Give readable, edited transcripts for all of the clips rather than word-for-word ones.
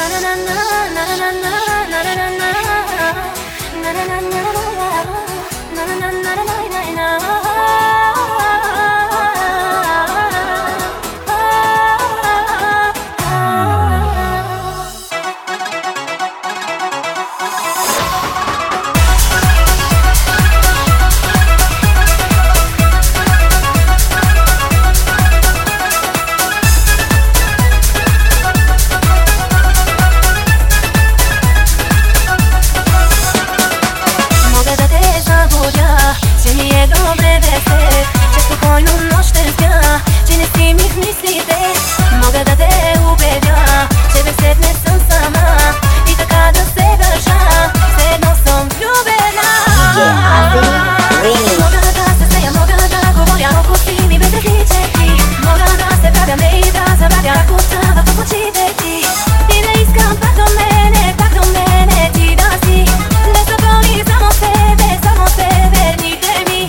Че ми е добре да се, че спокойно нощта спя, че не си ми в мислите. Мога да те убедя, че без теб не съм сама и така да се държа, все едно съм влюбена. Мога да се смея, мога да говоря, ако си ми безразличен ти. Мога да се правя не и да забравя, ако става в очите ти. И не искам пак до мене ти да си. Не запълни само себе, само себе дните ми.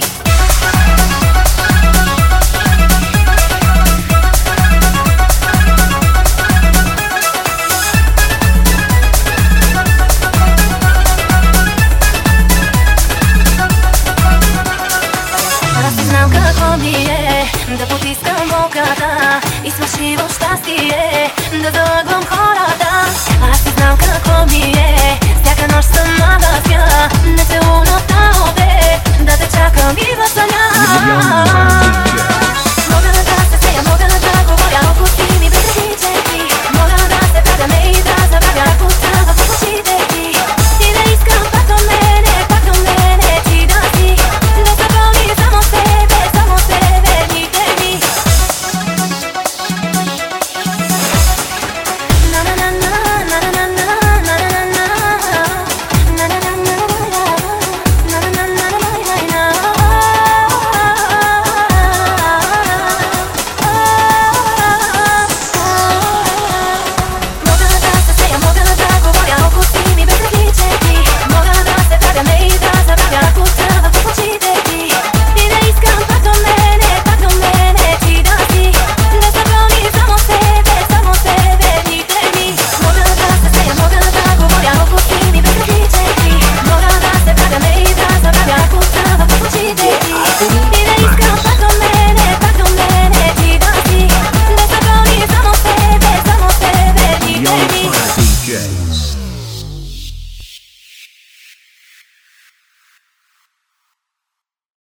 Аз не знам какво ми е да потискам болката и с фалшиво щастие да залъгвам хората. Аз не знам какво ми е